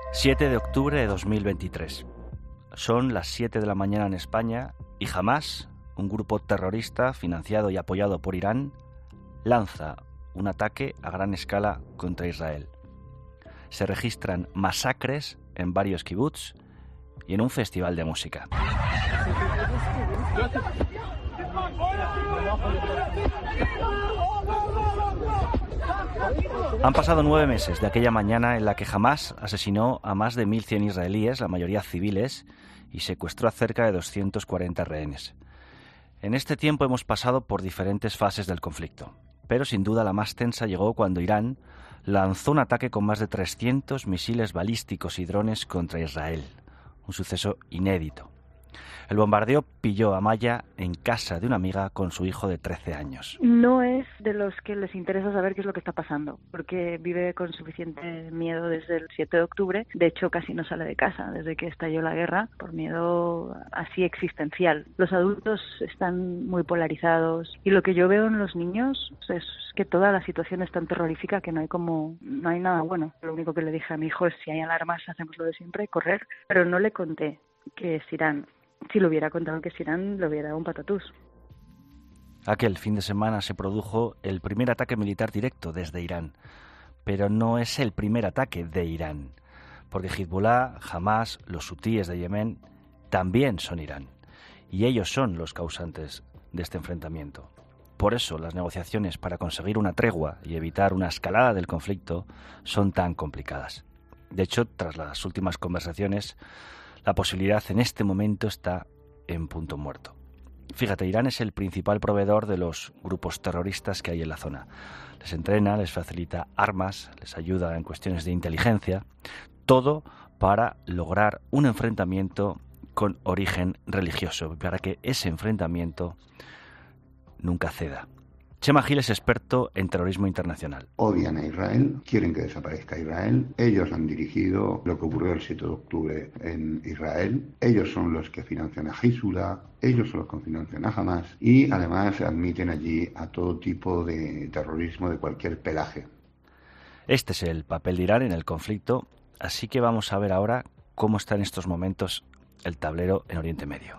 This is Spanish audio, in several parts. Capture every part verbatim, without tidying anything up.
siete de octubre de dos mil veintitrés. Son las siete de la mañana en España y Hamás, un grupo terrorista financiado y apoyado por Irán, lanza un ataque a gran escala contra Israel. Se registran masacres en varios kibbutz y en un festival de música. Han pasado nueve meses de aquella mañana en la que Hamás asesinó a más de mil cien israelíes, la mayoría civiles, y secuestró a cerca de doscientos cuarenta rehenes. En este tiempo hemos pasado por diferentes fases del conflicto, pero sin duda la más tensa llegó cuando Irán lanzó un ataque con más de trescientos misiles balísticos y drones contra Israel, un suceso inédito. El bombardeo pilló a Maya en casa de una amiga con su hijo de trece años. No es de los que les interesa saber qué es lo que está pasando, porque vive con suficiente miedo desde el siete de octubre. De hecho, casi no sale de casa desde que estalló la guerra, por miedo así existencial. Los adultos están muy polarizados y lo que yo veo en los niños es que toda la situación es tan terrorífica que no hay como no hay nada bueno. Lo único que le dije a mi hijo es: si hay alarmas, hacemos lo de siempre, correr. Pero no le conté que es Irán. Si lo hubiera contado que es Irán, lo hubiera dado un patatús. Aquel fin de semana se produjo el primer ataque militar directo desde Irán, pero no es el primer ataque de Irán, porque Hezbollah, Hamás, los hutíes de Yemen también son Irán, y ellos son los causantes de este enfrentamiento. Por eso las negociaciones para conseguir una tregua y evitar una escalada del conflicto son tan complicadas. De hecho, tras las últimas conversaciones, la posibilidad en este momento está en punto muerto. Fíjate, Irán es el principal proveedor de los grupos terroristas que hay en la zona. Les entrena, les facilita armas, les ayuda en cuestiones de inteligencia, todo para lograr un enfrentamiento con origen religioso, para que ese enfrentamiento nunca ceda. Chema Gil es experto en terrorismo internacional. Odian a Israel, quieren que desaparezca Israel. Ellos han dirigido lo que ocurrió el siete de octubre en Israel. Ellos son los que financian a Hezbollah, ellos son los que financian a Hamás y además admiten allí a todo tipo de terrorismo de cualquier pelaje. Este es el papel de Irán en el conflicto, así que vamos a ver ahora cómo está en estos momentos el tablero en Oriente Medio.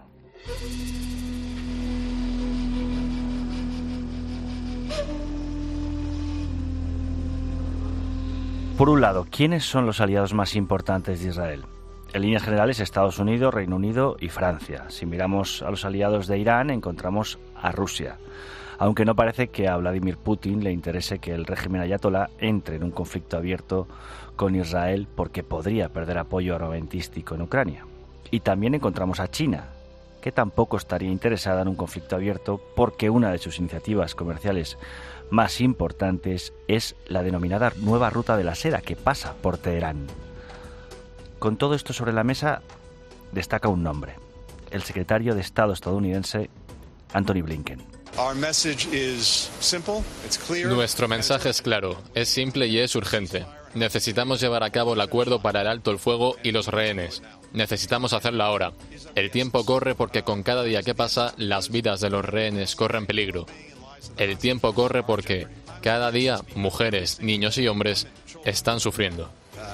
Por un lado, ¿quiénes son los aliados más importantes de Israel? En líneas generales, Estados Unidos, Reino Unido y Francia. Si miramos a los aliados de Irán, encontramos a Rusia. Aunque no parece que a Vladimir Putin le interese que el régimen ayatolá entre en un conflicto abierto con Israel porque podría perder apoyo armamentístico en Ucrania. Y también encontramos a China, que tampoco estaría interesada en un conflicto abierto porque una de sus iniciativas comerciales más importantes es la denominada Nueva Ruta de la Seda, que pasa por Teherán. Con todo esto sobre la mesa, destaca un nombre: el secretario de Estado estadounidense, Antony Blinken. Nuestro mensaje es claro, es simple y es urgente. Necesitamos llevar a cabo el acuerdo para el alto el fuego y los rehenes. Necesitamos hacerlo ahora. El tiempo corre porque con cada día que pasa, las vidas de los rehenes corren peligro. El tiempo corre porque cada día mujeres, niños y hombres están sufriendo.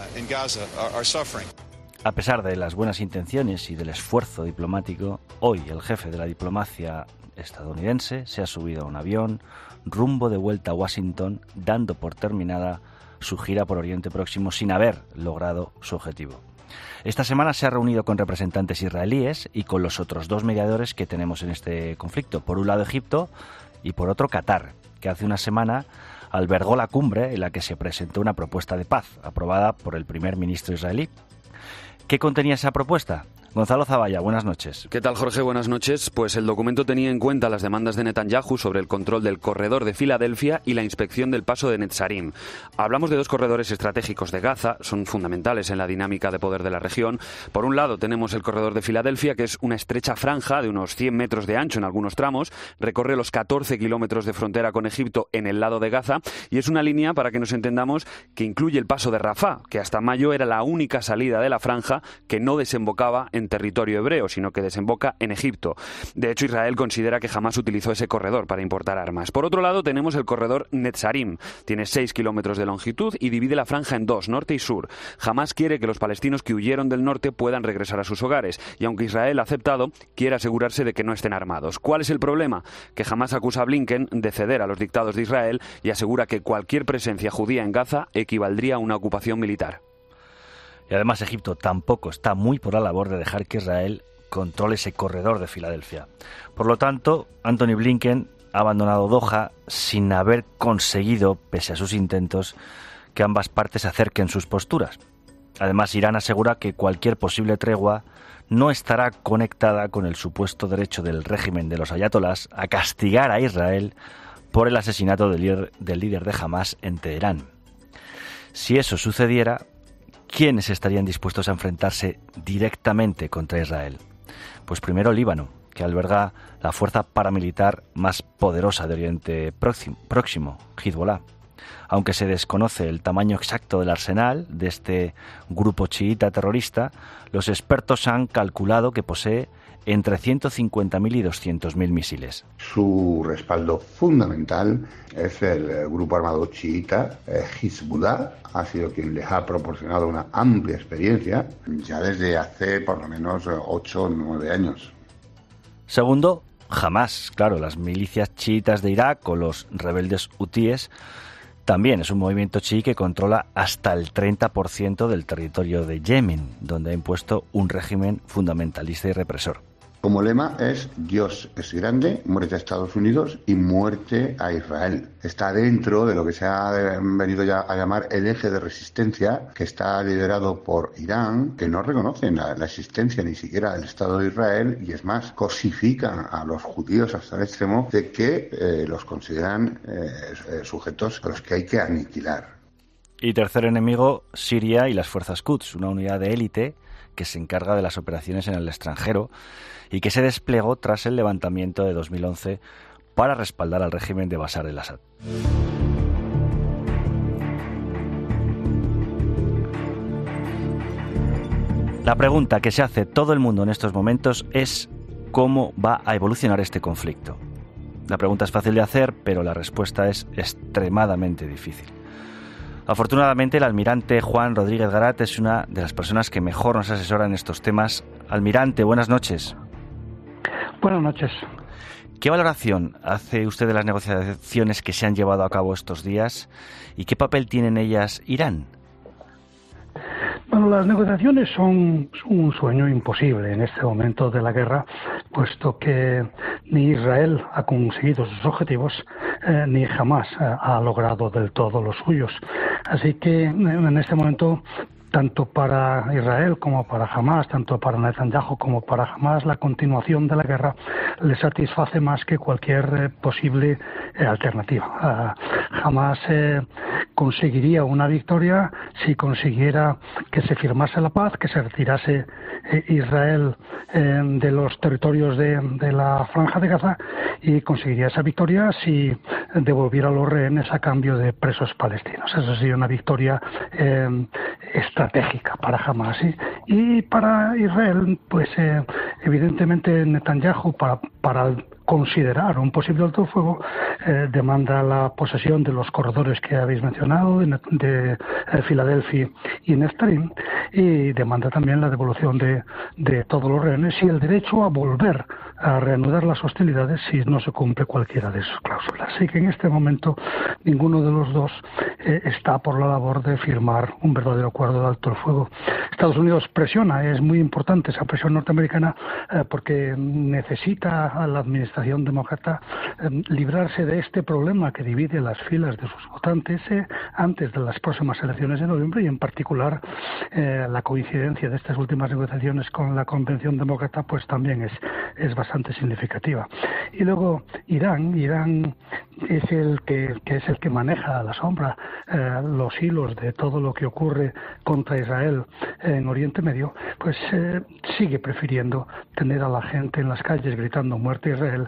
A pesar de las buenas intenciones y del esfuerzo diplomático, hoy el jefe de la diplomacia estadounidense se ha subido a un avión rumbo de vuelta a Washington, dando por terminada su gira por Oriente Próximo sin haber logrado su objetivo. Esta semana se ha reunido con representantes israelíes y con los otros dos mediadores que tenemos en este conflicto. Por un lado Egipto y por otro Qatar, que hace una semana albergó la cumbre en la que se presentó una propuesta de paz aprobada por el primer ministro israelí. ¿Qué contenía esa propuesta? Gonzalo Zavalla, buenas noches. ¿Qué tal, Jorge? Buenas noches. Pues el documento tenía en cuenta las demandas de Netanyahu sobre el control del corredor de Filadelfia y la inspección del paso de Netzarim. Hablamos de dos corredores estratégicos de Gaza, son fundamentales en la dinámica de poder de la región. Por un lado tenemos el corredor de Filadelfia, que es una estrecha franja de unos cien metros de ancho en algunos tramos, recorre los catorce kilómetros de frontera con Egipto en el lado de Gaza y es una línea, para que nos entendamos, que incluye el paso de Rafah, que hasta mayo era la única salida de la franja que no desembocaba en en territorio hebreo, sino que desemboca en Egipto. De hecho, Israel considera que Hamás utilizó ese corredor para importar armas. Por otro lado, tenemos el corredor Netzarim. Tiene seis kilómetros de longitud y divide la franja en dos, norte y sur. Hamás quiere que los palestinos que huyeron del norte puedan regresar a sus hogares, y aunque Israel ha aceptado, quiere asegurarse de que no estén armados. ¿Cuál es el problema? Que Hamás acusa a Blinken de ceder a los dictados de Israel y asegura que cualquier presencia judía en Gaza equivaldría a una ocupación militar. Y además Egipto tampoco está muy por la labor de dejar que Israel controle ese corredor de Filadelfia. Por lo tanto, Antony Blinken ha abandonado Doha sin haber conseguido, pese a sus intentos, que ambas partes acerquen sus posturas. Además, Irán asegura que cualquier posible tregua no estará conectada con el supuesto derecho del régimen de los ayatolás a castigar a Israel por el asesinato del líder, del líder de Hamás en Teherán. Si eso sucediera, ¿quiénes estarían dispuestos a enfrentarse directamente contra Israel? Pues primero Líbano, que alberga la fuerza paramilitar más poderosa de Oriente Próximo, Hezbollah. Aunque se desconoce el tamaño exacto del arsenal de este grupo chiita terrorista, los expertos han calculado que posee entre ciento cincuenta mil y doscientos mil misiles. Su respaldo fundamental es el grupo armado chiita, eh, Hezbollah. Ha sido quien les ha proporcionado una amplia experiencia ya desde hace por lo menos ocho o nueve años. Segundo, Hamás. Claro, las milicias chiitas de Irak o los rebeldes hutíes también es un movimiento chií que controla hasta el treinta por ciento del territorio de Yemen, donde ha impuesto un régimen fundamentalista y represor. Como lema es Dios es grande, muerte a Estados Unidos y muerte a Israel. Está dentro de lo que se ha venido ya a llamar el eje de resistencia, que está liderado por Irán, que no reconocen la, la existencia ni siquiera del Estado de Israel, y es más, cosifican a los judíos hasta el extremo de que eh, los consideran eh, sujetos a los que hay que aniquilar. Y tercer enemigo, Siria y las fuerzas Quds, una unidad de élite que se encarga de las operaciones en el extranjero y que se desplegó tras el levantamiento de dos mil once para respaldar al régimen de Bashar al-Assad. La pregunta que se hace todo el mundo en estos momentos es ¿cómo va a evolucionar este conflicto? La pregunta es fácil de hacer, pero la respuesta es extremadamente difícil. Afortunadamente, el almirante Juan Rodríguez Garat es una de las personas que mejor nos asesora en estos temas. Almirante, buenas noches. Buenas noches. ¿Qué valoración hace usted de las negociaciones que se han llevado a cabo estos días y qué papel tienen ellas Irán? Bueno, las negociaciones son un sueño imposible en este momento de la guerra, puesto que ni Israel ha conseguido sus objetivos, eh, ni jamás ha logrado del todo los suyos. Así que en este momento, tanto para Israel como para Hamás, tanto para Netanyahu como para Hamás, la continuación de la guerra le satisface más que cualquier eh, posible eh, alternativa. Uh, Hamás eh, conseguiría una victoria si consiguiera que se firmase la paz, que se retirase eh, Israel eh, de los territorios de, de la Franja de Gaza, y conseguiría esa victoria si devolviera a los rehenes a cambio de presos palestinos. Esa sería una victoria eh, estratégica para Hamás. ¿Sí? Y para Israel, pues eh, evidentemente Netanyahu, para, para considerar un posible alto el fuego, eh, demanda la posesión de los corredores que habéis mencionado, de, de eh, Filadelfia y Netzarim, y demanda también la devolución de, de todos los rehenes y el derecho a volver a reanudar las hostilidades si no se cumple cualquiera de sus cláusulas. Así que en este momento ninguno de los dos eh, está por la labor de firmar un verdadero acuerdo de alto el fuego. Estados Unidos presiona, es muy importante esa presión norteamericana eh, porque necesita a la administración demócrata eh, librarse de este problema que divide las filas de sus votantes eh, antes de las próximas elecciones de noviembre, y en particular eh, la coincidencia de estas últimas negociaciones con la convención demócrata pues también es, es bastante significativa. Y luego Irán, Irán es el que, que es el que maneja a la sombra eh, los hilos de todo lo que ocurre contra Israel en Oriente Medio, pues eh, sigue prefiriendo tener a la gente en las calles gritando muerte a Israel que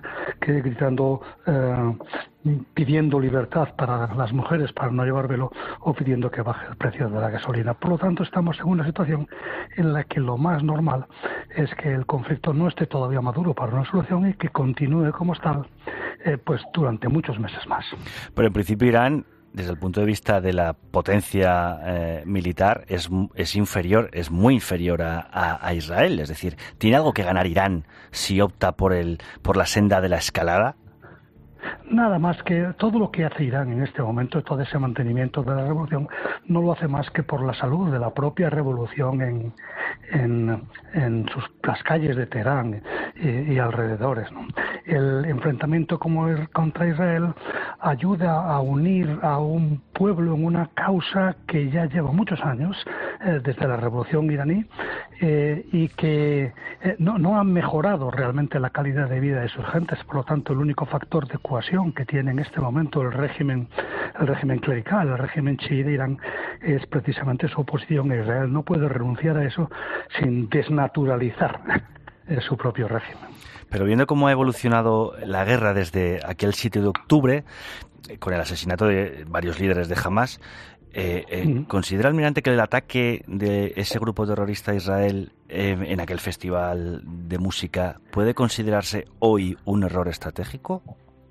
que gritando, eh, pidiendo libertad para las mujeres para no llevar velo o pidiendo que baje el precio de la gasolina. Por lo tanto, estamos en una situación en la que lo más normal es que el conflicto no esté todavía maduro para una solución y que continúe como está, eh, pues durante muchos meses más. Pero en principio Irán, desde el punto de vista de la potencia eh, militar, es, es inferior, es muy inferior a, a, a Israel. Es decir, ¿tiene algo que ganar Irán si opta por el por la senda de la escalada? Nada más que todo lo que hace Irán en este momento, todo ese mantenimiento de la revolución, no lo hace más que por la salud de la propia revolución en, en, en sus, las calles de Teherán y, y alrededores, ¿no? El enfrentamiento como el, contra Israel ayuda a unir a un pueblo en una causa que ya lleva muchos años, eh, desde la revolución iraní, eh, y que eh, no, no han mejorado realmente la calidad de vida de sus gentes. Por lo tanto, el único factor de cohesión que tiene en este momento el régimen el régimen clerical, el régimen chií de Irán, es precisamente su oposición a Israel. No puede renunciar a eso sin desnaturalizar su propio régimen. Pero viendo cómo ha evolucionado la guerra desde aquel siete de octubre, con el asesinato de varios líderes de Hamás, eh, eh, mm. ¿considera el almirante que el ataque de ese grupo terrorista a Israel eh, en aquel festival de música puede considerarse hoy un error estratégico?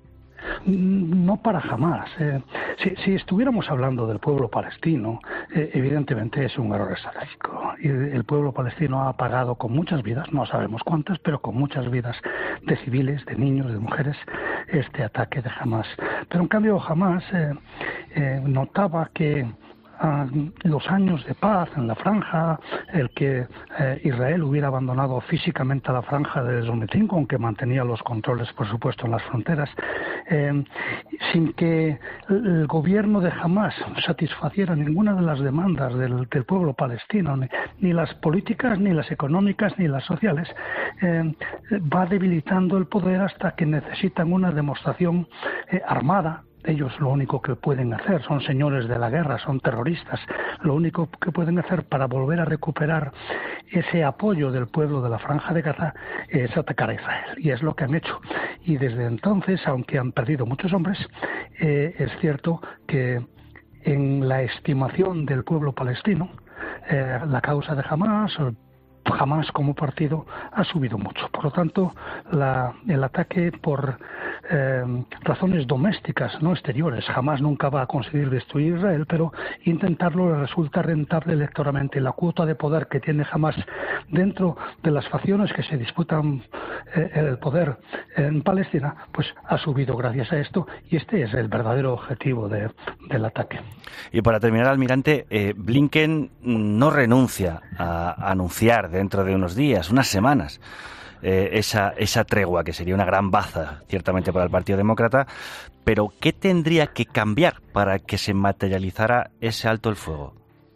No para jamás. Eh, si, si estuviéramos hablando del pueblo palestino, eh, evidentemente es un error estratégico. Y el pueblo palestino ha pagado con muchas vidas, no sabemos cuántas, pero con muchas vidas de civiles, de niños, de mujeres, este ataque de Hamás. Pero en cambio Hamás eh, eh, notaba que a los años de paz en la franja, el que eh, Israel hubiera abandonado físicamente la franja desde dos mil cinco, aunque mantenía los controles, por supuesto, en las fronteras, eh, sin que el gobierno de Hamás satisfaciera ninguna de las demandas del, del pueblo palestino, ni, ni las políticas, ni las económicas, ni las sociales, eh, va debilitando el poder hasta que necesitan una demostración eh, armada. Ellos lo único que pueden hacer, son señores de la guerra, son terroristas, lo único que pueden hacer para volver a recuperar ese apoyo del pueblo de la Franja de Gaza es atacar a Israel, y es lo que han hecho. Y desde entonces, aunque han perdido muchos hombres, eh, es cierto que en la estimación del pueblo palestino, eh, la causa de Hamás, Hamás como partido, ha subido mucho. Por lo tanto, la, el ataque por eh, razones domésticas, no exteriores, Hamás nunca va a conseguir destruir Israel, pero intentarlo le resulta rentable electoralmente. La cuota de poder que tiene Hamás dentro de las facciones que se disputan eh, el poder en Palestina, pues ha subido gracias a esto, y este es el verdadero objetivo de, del ataque. Y para terminar, almirante, eh, Blinken no renuncia a, a anunciar dentro de unos días, unas semanas, eh, esa, esa tregua, que sería una gran baza, ciertamente, para el Partido Demócrata. Pero, ¿qué tendría que cambiar para que se materializara ese alto el fuego?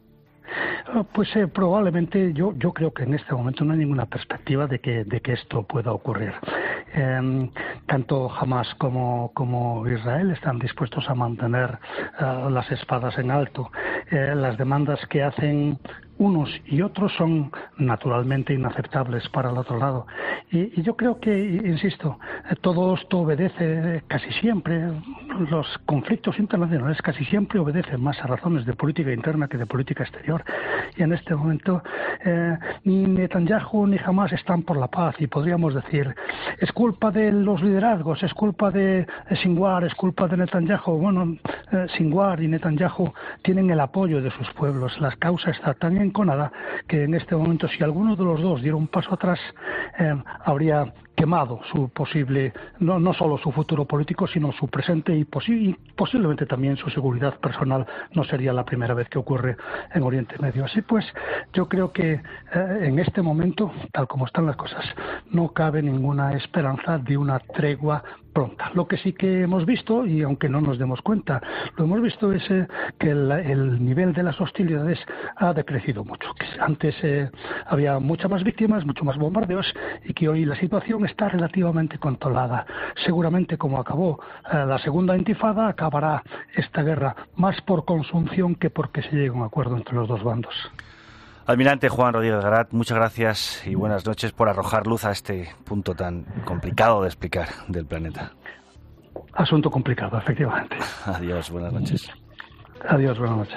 Pues eh, probablemente yo yo creo que en este momento no hay ninguna perspectiva de que de que esto pueda ocurrir. Eh, tanto Hamás como como Israel están dispuestos a mantener uh, las espadas en alto. Eh, las demandas que hacen unos y otros son naturalmente inaceptables para el otro lado. Y, y yo creo que, insisto, todo esto obedece casi siempre, los conflictos internacionales casi siempre obedecen más a razones de política interna que de política exterior. Y en este momento eh, ni Netanyahu ni Hamás están por la paz, y podríamos decir, es culpa de los liderazgos, es culpa de Sinwar, es culpa de Netanyahu. Bueno, eh, Sinwar y Netanyahu tienen el apoyo de sus pueblos. La causa está tan enconada que en este momento, si alguno de los dos diera un paso atrás, eh, habría quemado su posible, no, no solo su futuro político, sino su presente y, posi- y posiblemente también su seguridad personal. No sería la primera vez que ocurre en Oriente Medio. Así pues, yo creo que eh, en este momento, tal como están las cosas, no cabe ninguna esperanza de una tregua pronta. Lo que sí que hemos visto, y aunque no nos demos cuenta, lo hemos visto es eh, que el, el nivel de las hostilidades ha decrecido mucho. Que antes eh, había muchas más víctimas, mucho más bombardeos, y que hoy la situación está relativamente controlada. Seguramente, como acabó eh, la segunda intifada, acabará esta guerra más por consunción que porque se llegue a un acuerdo entre los dos bandos. Almirante Juan Rodríguez Garat, muchas gracias y buenas noches por arrojar luz a este punto tan complicado de explicar del planeta. Asunto complicado, efectivamente. Adiós, buenas noches. Adiós, buenas noches.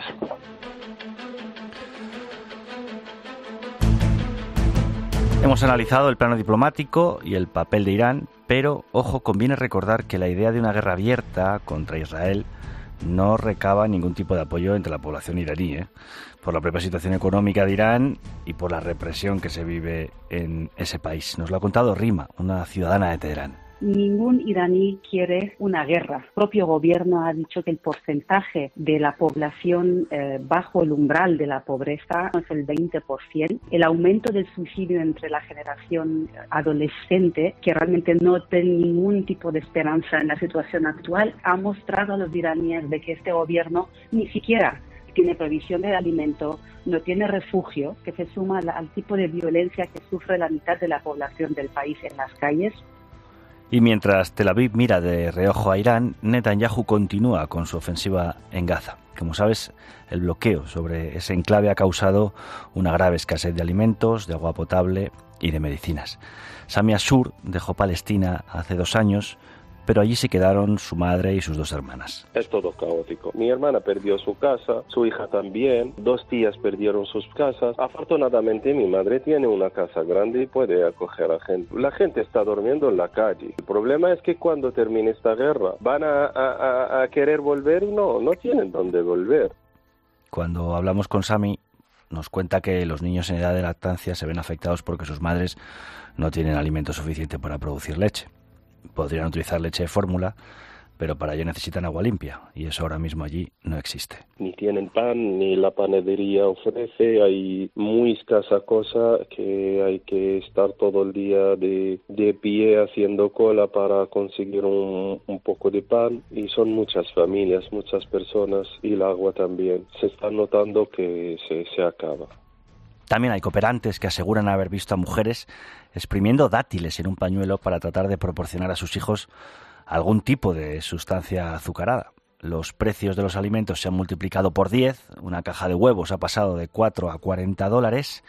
Hemos analizado el plano diplomático y el papel de Irán, pero, ojo, conviene recordar que la idea de una guerra abierta contra Israel no recaba ningún tipo de apoyo entre la población iraní, ¿eh? por la propia situación económica de Irán y por la represión que se vive en ese país. Nos lo ha contado Rima, una ciudadana de Teherán. Ningún iraní quiere una guerra. El propio gobierno ha dicho que el porcentaje de la población eh, bajo el umbral de la pobreza es el veinte por ciento. El aumento del suicidio entre la generación adolescente, que realmente no tiene ningún tipo de esperanza en la situación actual, ha mostrado a los iraníes de que este gobierno ni siquiera tiene provisión de alimento, no tiene refugio, que se suma al, al tipo de violencia que sufre la mitad de la población del país en las calles. Y mientras Tel Aviv mira de reojo a Irán, Netanyahu continúa con su ofensiva en Gaza. Como sabes, el bloqueo sobre ese enclave ha causado una grave escasez de alimentos, de agua potable y de medicinas. Sami Ashur dejó Palestina hace dos años, pero allí se quedaron su madre y sus dos hermanas. Es todo caótico. Mi hermana perdió su casa, su hija también, dos tías perdieron sus casas. Afortunadamente mi madre tiene una casa grande y puede acoger a gente. La gente está durmiendo en la calle. El problema es que cuando termine esta guerra van a, a, a querer volver y no, no tienen dónde volver. Cuando hablamos con Sami, nos cuenta que los niños en edad de lactancia se ven afectados porque sus madres no tienen alimento suficiente para producir leche. Podrían utilizar leche de fórmula, pero para ello necesitan agua limpia, y eso ahora mismo allí no existe. Ni tienen pan, ni la panadería ofrece, hay muy escasa cosa que hay que estar todo el día de, de pie haciendo cola para conseguir un, un poco de pan, y son muchas familias, muchas personas, y el agua también. Se está notando que se, se acaba. También hay cooperantes que aseguran haber visto a mujeres exprimiendo dátiles en un pañuelo para tratar de proporcionar a sus hijos algún tipo de sustancia azucarada. Los precios de los alimentos se han multiplicado por diez, una caja de huevos ha pasado de cuatro a cuarenta dólares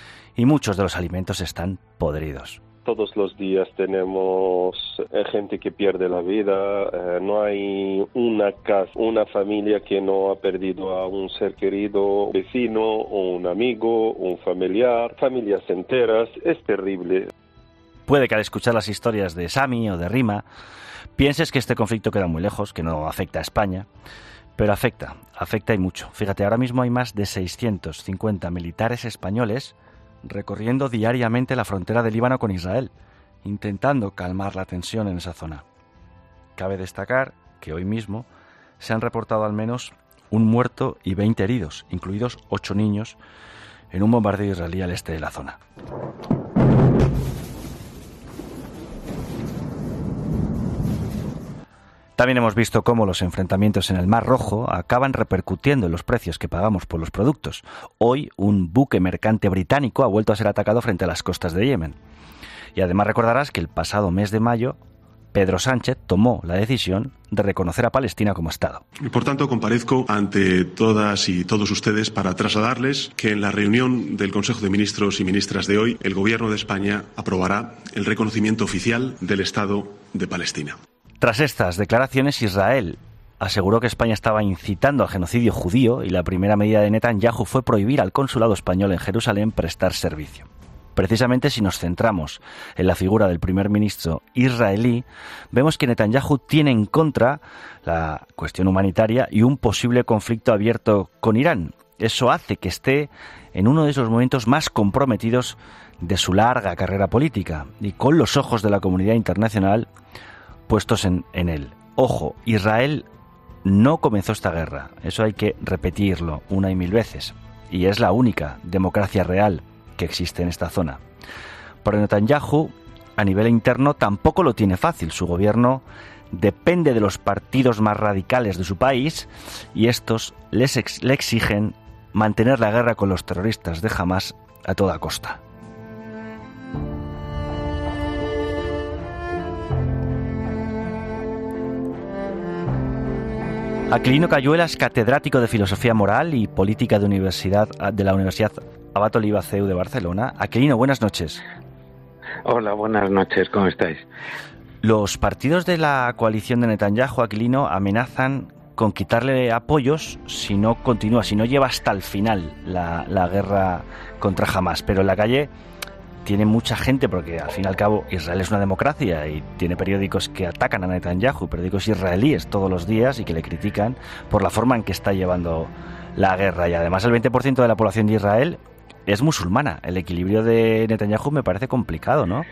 y muchos de los alimentos están podridos. Todos los días tenemos gente que pierde la vida, eh, no hay una casa, una familia que no ha perdido a un ser querido, vecino, o un amigo, un familiar, familias enteras, es terrible. Puede que al escuchar las historias de Sami o de Rima pienses que este conflicto queda muy lejos, que no afecta a España, pero afecta, afecta y mucho. Fíjate, ahora mismo hay más de seiscientos cincuenta militares españoles recorriendo diariamente la frontera del Líbano con Israel, intentando calmar la tensión en esa zona. Cabe destacar que hoy mismo se han reportado al menos un muerto y veinte heridos, incluidos ocho niños, en un bombardeo israelí al este de la zona. También hemos visto cómo los enfrentamientos en el Mar Rojo acaban repercutiendo en los precios que pagamos por los productos. Hoy, un buque mercante británico ha vuelto a ser atacado frente a las costas de Yemen. Y además recordarás que el pasado mes de mayo, Pedro Sánchez tomó la decisión de reconocer a Palestina como Estado. Y por tanto, comparezco ante todas y todos ustedes para trasladarles que en la reunión del Consejo de Ministros y Ministras de hoy, el Gobierno de España aprobará el reconocimiento oficial del Estado de Palestina. Tras estas declaraciones, Israel aseguró que España estaba incitando al genocidio judío y la primera medida de Netanyahu fue prohibir al consulado español en Jerusalén prestar servicio. Precisamente si nos centramos en la figura del primer ministro israelí, vemos que Netanyahu tiene en contra la cuestión humanitaria y un posible conflicto abierto con Irán. Eso hace que esté en uno de esos momentos más comprometidos de su larga carrera política y con los ojos de la comunidad internacional puestos en, en él. Ojo, Israel no comenzó esta guerra, eso hay que repetirlo una y mil veces, y es la única democracia real que existe en esta zona. Pero Netanyahu, a nivel interno, tampoco lo tiene fácil. Su gobierno depende de los partidos más radicales de su país y estos les ex- le exigen mantener la guerra con los terroristas de Hamás a toda costa. Aquilino Cayuela es catedrático de Filosofía Moral y Política de, Universidad, de la Universidad Abad Oliva, C E U de Barcelona. Aquilino, buenas noches. Hola, buenas noches, ¿cómo estáis? Los partidos de la coalición de Netanyahu, Aquilino, amenazan con quitarle apoyos si no continúa, si no lleva hasta el final la, la guerra contra Hamás. Pero en la calle tiene mucha gente, porque al fin y al cabo Israel es una democracia y tiene periódicos que atacan a Netanyahu, periódicos israelíes todos los días y que le critican por la forma en que está llevando la guerra. Y además el veinte por ciento de la población de Israel es musulmana. El equilibrio de Netanyahu me parece complicado, ¿no?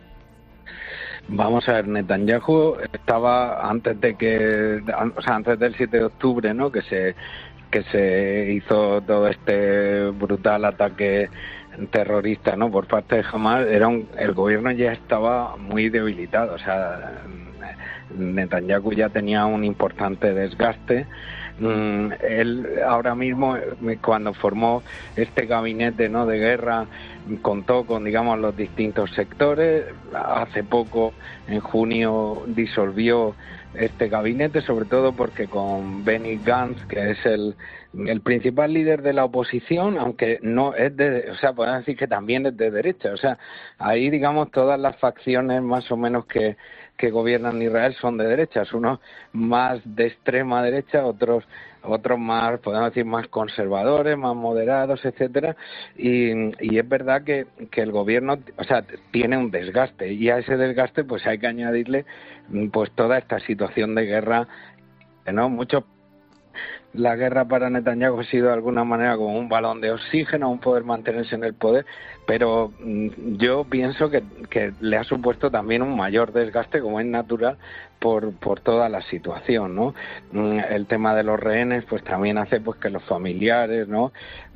Vamos a ver, Netanyahu estaba antes de que, o sea, antes del siete de octubre, ¿no? Que se que se hizo todo este brutal ataque terrorista, ¿no? Por parte de Hamás, era un, el gobierno ya estaba muy debilitado, o sea, Netanyahu ya tenía un importante desgaste. Mm, él ahora mismo, cuando formó este gabinete, ¿no?, de guerra, contó con, digamos, los distintos sectores. Hace poco, en junio, disolvió este gabinete, sobre todo porque con Benny Gantz, que es el el principal líder de la oposición, aunque no es de, o sea, podemos decir que también es de derecha, o sea, ahí, digamos, todas las facciones más o menos que que gobiernan Israel son de derechas, unos más de extrema derecha, otros otros más, podemos decir, más conservadores, más moderados, etcétera, y, y es verdad que, que el gobierno, o sea, tiene un desgaste, y a ese desgaste pues hay que añadirle pues toda esta situación de guerra, ¿no? Mucho La guerra para Netanyahu ha sido de alguna manera como un balón de oxígeno, un poder mantenerse en el poder, pero yo pienso que, que le ha supuesto también un mayor desgaste, como es natural, por por toda la situación, ¿no? El tema de los rehenes pues también hace pues que los familiares, ¿no?,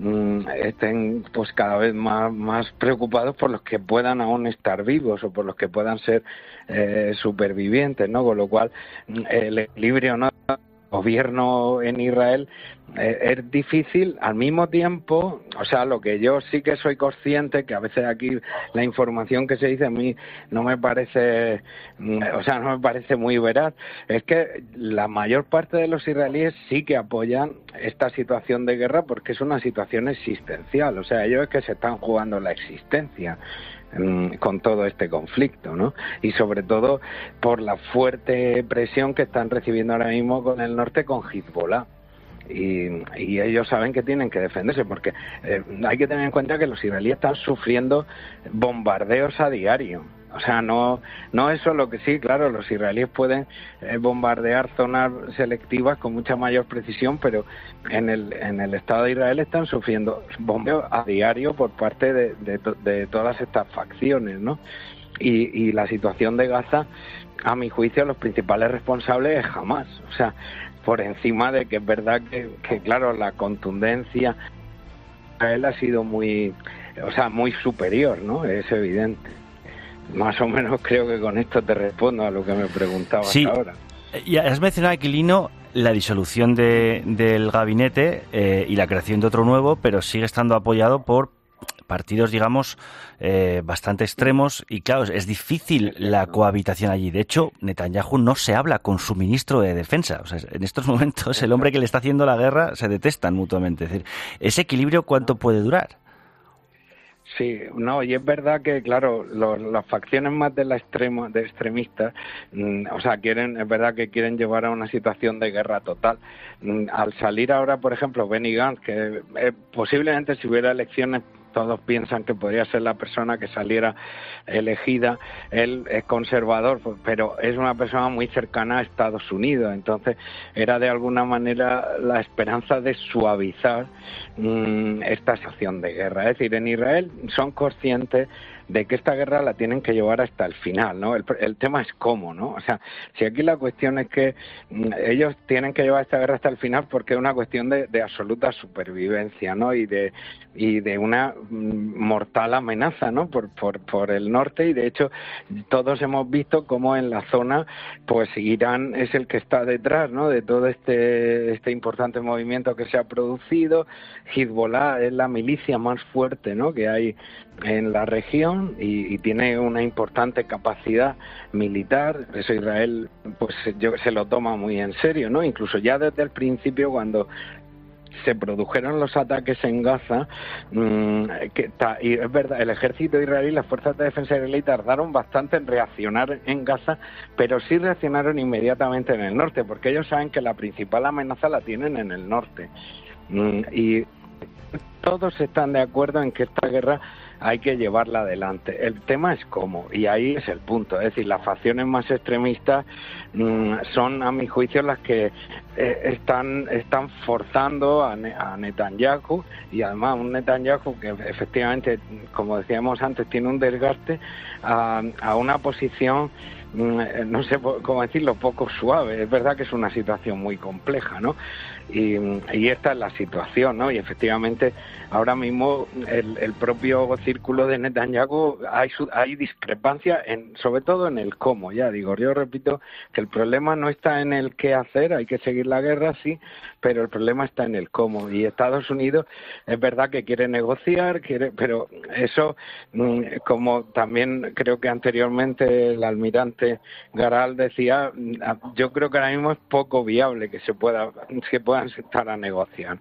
estén pues cada vez más más preocupados por los que puedan aún estar vivos o por los que puedan ser eh, supervivientes, ¿no? Con lo cual el equilibrio, ¿no?, gobierno en Israel eh, es difícil. Al mismo tiempo, o sea, lo que yo sí que soy consciente, que a veces aquí la información que se dice a mí no me parece, o sea, no me parece muy veraz, es que la mayor parte de los israelíes sí que apoyan esta situación de guerra porque es una situación existencial, o sea, ellos es que se están jugando la existencia con todo este conflicto, ¿no? Y sobre todo por la fuerte presión que están recibiendo ahora mismo con el norte, con Hezbollah. Y, y ellos saben que tienen que defenderse, porque eh, hay que tener en cuenta que los israelíes están sufriendo bombardeos a diario. O sea, no no es solo que sí, claro, los israelíes pueden eh, bombardear zonas selectivas con mucha mayor precisión, pero en el en el Estado de Israel están sufriendo bombardeos a diario por parte de, de, de todas estas facciones, ¿no? Y, y la situación de Gaza, a mi juicio, los principales responsables es Hamás. O sea, por encima de que es verdad que, que claro, la contundencia a él ha sido muy, o sea, muy superior, ¿no? Es evidente. Más o menos creo que con esto te respondo a lo que me preguntabas sí. ahora. Y has mencionado, Aquilino, la disolución de, del gabinete eh, y la creación de otro nuevo, pero sigue estando apoyado por partidos, digamos, eh, bastante extremos, y claro, es difícil la cohabitación allí. De hecho, Netanyahu no se habla con su ministro de Defensa. O sea, en estos momentos el hombre que le está haciendo la guerra se detestan mutuamente. Es decir, ¿ese equilibrio cuánto puede durar? Sí, no, y es verdad que, claro, los, las facciones más de la extrema, de extremistas, mmm, o sea, quieren, es verdad que quieren llevar a una situación de guerra total. Mmm, al salir ahora, por ejemplo, Benny Gantz, que eh, posiblemente si hubiera elecciones, todos piensan que podría ser la persona que saliera elegida. Él es conservador, pero es una persona muy cercana a Estados Unidos, entonces era de alguna manera la esperanza de suavizar mmm, esta situación de guerra. Es decir, en Israel son conscientes de que esta guerra la tienen que llevar hasta el final, ¿no? El, el tema es cómo, ¿no? O sea, si aquí la cuestión es que mmm, ellos tienen que llevar esta guerra hasta el final porque es una cuestión de, de absoluta supervivencia, ¿no? Y de y de una mmm, mortal amenaza, ¿no? Por, por por el norte, y de hecho todos hemos visto cómo en la zona, pues Irán es el que está detrás, ¿no?, de todo este este importante movimiento que se ha producido. Hezbollah es la milicia más fuerte, ¿no?, que hay en la región, y, y tiene una importante capacidad militar. Eso Israel pues yo, se lo toma muy en serio, ¿no? Incluso ya desde el principio, cuando se produjeron los ataques en Gaza, mmm, que ta, y es verdad, el ejército israelí, las fuerzas de defensa israelí tardaron bastante en reaccionar en Gaza, pero sí reaccionaron inmediatamente en el norte, porque ellos saben que la principal amenaza la tienen en el norte. Mmm, y todos están de acuerdo en que esta guerra hay que llevarla adelante. El tema es cómo, y ahí es el punto. Es decir, las facciones más extremistas mmm, son, a mi juicio, las que eh, están están forzando a, ne- a Netanyahu, y además un Netanyahu que efectivamente, como decíamos antes, tiene un desgaste a, a una posición, mmm, no sé cómo decirlo, poco suave. Es verdad que es una situación muy compleja, ¿no? Y, y esta es la situación, ¿no? Y efectivamente ahora mismo el, el propio círculo de Netanyahu hay, hay discrepancia, en, sobre todo en el cómo. Ya digo, yo repito que el problema no está en el qué hacer, hay que seguir la guerra, sí, pero el problema está en el cómo. Y Estados Unidos es verdad que quiere negociar, quiere, pero eso, como también creo que anteriormente el almirante Garal decía, yo creo que ahora mismo es poco viable que se pueda que puedan sentar a negociar.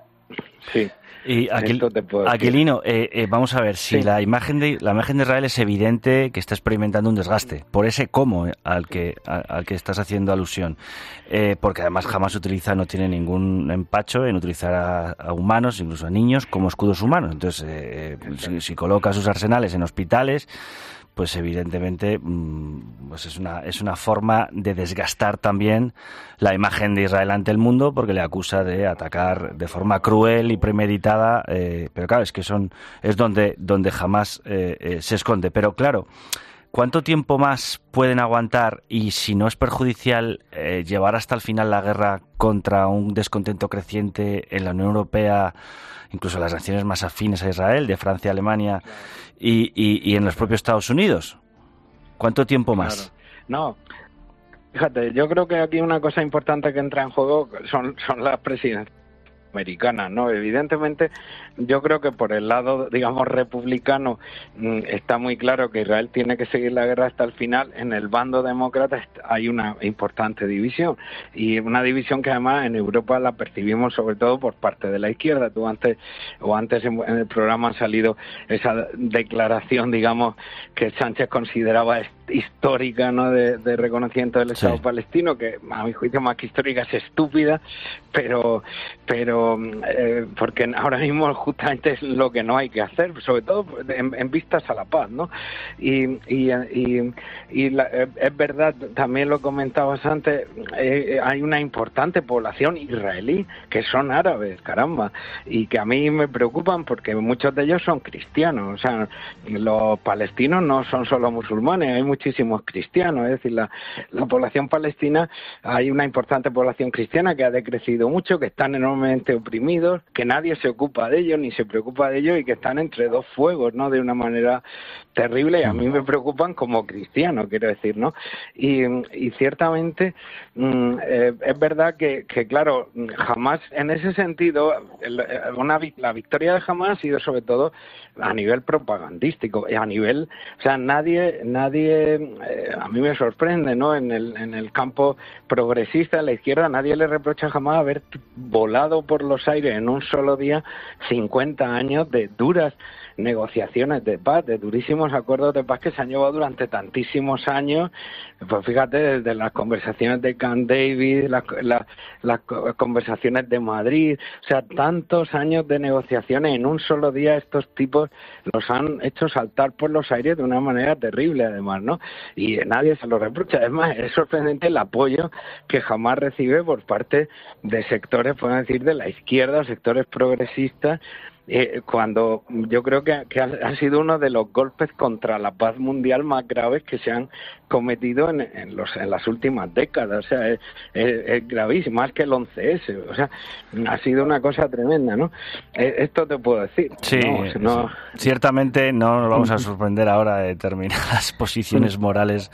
Sí. Y Aquil, Aquilino, eh, eh, vamos a ver, si sí. la imagen de la imagen de Israel es evidente que está experimentando un desgaste, por ese cómo al que al, al que estás haciendo alusión, eh, porque además jamás utiliza, no tiene ningún empacho en utilizar a, a humanos, incluso a niños, como escudos humanos. Entonces, eh, si, si coloca sus arsenales en hospitales, pues evidentemente pues es una es una forma de desgastar también la imagen de Israel ante el mundo, porque le acusa de atacar de forma cruel y premeditada, eh, pero claro, es que son es donde donde jamás eh, eh, se esconde. Pero claro, ¿cuánto tiempo más pueden aguantar, y si no es perjudicial, eh, llevar hasta el final la guerra contra un descontento creciente en la Unión Europea, incluso las naciones más afines a Israel, de Francia, Alemania y, y, y en los propios Estados Unidos? ¿Cuánto tiempo más? Claro. No, fíjate, yo creo que aquí una cosa importante que entra en juego son, son las presidencias americanas, ¿no? Evidentemente, yo creo que por el lado, digamos, republicano, está muy claro que Israel tiene que seguir la guerra hasta el final. En el bando demócrata hay una importante división, y una división que además en Europa la percibimos sobre todo por parte de la izquierda. Tú antes, o antes en el programa ha salido esa declaración, digamos, que Sánchez consideraba histórica, ¿no?, de, de reconocimiento del Estado sí. palestino, que a mi juicio más que histórica es estúpida, pero pero eh, porque ahora mismo justamente es lo que no hay que hacer, sobre todo en, en vistas a la paz, ¿no? Y, y, y, y la, es verdad, también lo comentabas antes, eh, hay una importante población israelí que son árabes, caramba, y que a mí me preocupan porque muchos de ellos son cristianos. O sea, los palestinos no son solo musulmanes, hay muchísimos cristianos. Es decir, la, la población palestina, hay una importante población cristiana que ha decrecido mucho, que están enormemente oprimidos, que nadie se ocupa de ellos ni se preocupa de ellos, y que están entre dos fuegos, ¿no?, de una manera terrible, y a mí me preocupan como cristiano, quiero decir, ¿no? Y, y ciertamente mmm, eh, es verdad que, que, claro, Hamás, en ese sentido, una, la victoria de Hamás ha sido sobre todo a nivel propagandístico, a nivel, o sea, nadie, nadie, eh, a mí me sorprende, ¿no?, en el, en el campo progresista, en la izquierda, nadie le reprocha jamás haber volado por los aires en un solo día cincuenta años de duras negociaciones de paz, de durísimos acuerdos de paz que se han llevado durante tantísimos años. Pues fíjate, desde las conversaciones de Camp David, las, las, las conversaciones de Madrid, o sea, tantos años de negociaciones en un solo día. Estos tipos los han hecho saltar por los aires de una manera terrible, además, ¿no? Y nadie se lo reprocha. Además, es sorprendente el apoyo que jamás recibe por parte de sectores, pueden decir, de la izquierda, sectores progresistas, Eh, cuando yo creo que, que ha, ha sido uno de los golpes contra la paz mundial más graves que se han cometido en, en, los, en las últimas décadas. O sea, es, es, es gravísimo, más que el once ese. O sea, ha sido una cosa tremenda, ¿no? Eh, esto te puedo decir. Sí, no, no... ciertamente no nos vamos a sorprender ahora de determinadas posiciones morales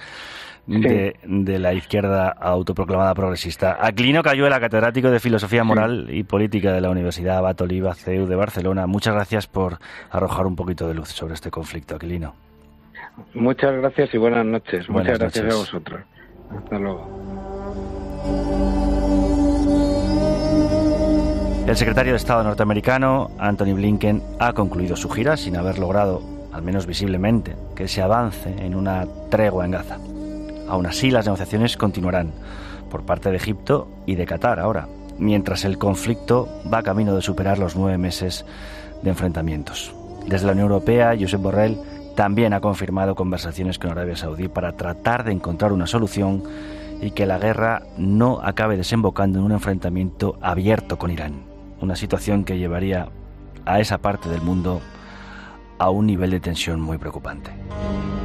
De, de la izquierda autoproclamada progresista. Aquilino Cayuela, catedrático de Filosofía Moral sí. y Política de la Universidad Abat Oliba C E U de Barcelona. Muchas gracias por arrojar un poquito de luz sobre este conflicto, Aquilino. Muchas gracias y buenas noches. Buenas Muchas gracias noches. a vosotros. Hasta luego. El secretario de Estado norteamericano, Antony Blinken, ha concluido su gira sin haber logrado, al menos visiblemente, que se avance en una tregua en Gaza. Aún así, las negociaciones continuarán por parte de Egipto y de Qatar ahora, mientras el conflicto va camino de superar los nueve meses de enfrentamientos. Desde la Unión Europea, Josep Borrell también ha confirmado conversaciones con Arabia Saudí para tratar de encontrar una solución y que la guerra no acabe desembocando en un enfrentamiento abierto con Irán. Una situación que llevaría a esa parte del mundo a un nivel de tensión muy preocupante.